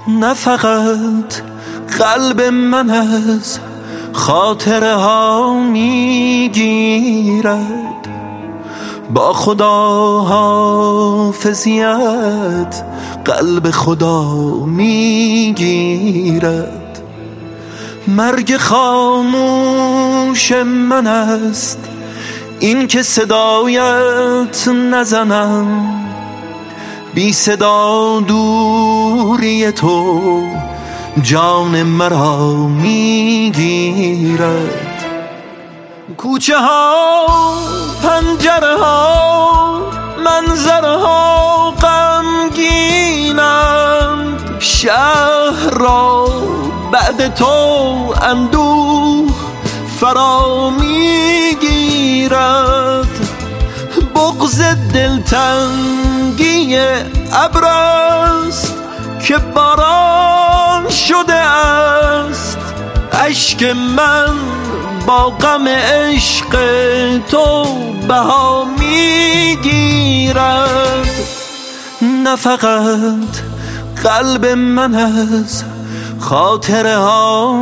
نه فقط قلب من از خاطره ها میگیرد، با خدا حافظیت قلب خدا میگیرد. مرگ خاموش من است این که صدایت نزنم، بی صدا دوری تو جان مرا میگیرد. کوچه ها، پنجره ها، منظره ها غمگینند، شهر را بعد تو اندوه فرا میگیرد. بغض دلتنگی ابر است که باران شده است، اشک من با غم عشق تو بها میگیرد. نه فقط قلب من از خاطره ها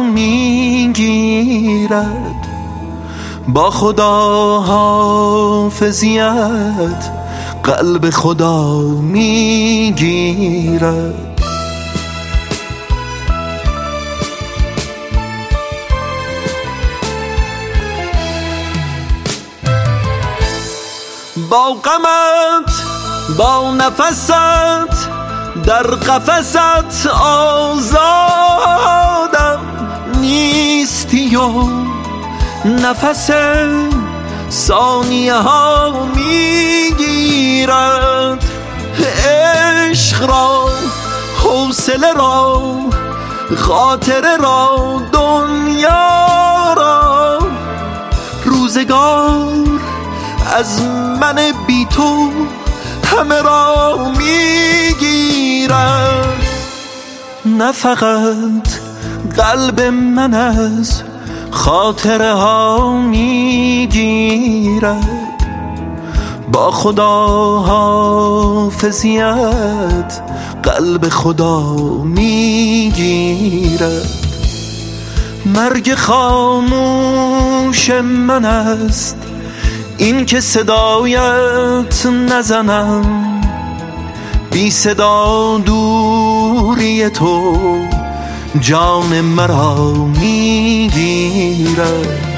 میگیرد، با خدا حافظیت قلب خدا میگیرد. با غمت، با نفست، در قفست آزادم نیستی و نفس ثانیه ها میگیرد. عشق را، حوصله را، خاطره را، دنیا را، روزگار از من بی تو همه را میگیرد. نه فقط قلب من از خاطره ها میگیرد، با خدا حافظیت قلب خدا میگیرد. مرگ خاموش من است این که صدایت نزنم، بی صدا دوری تو جان مرا میگیرد.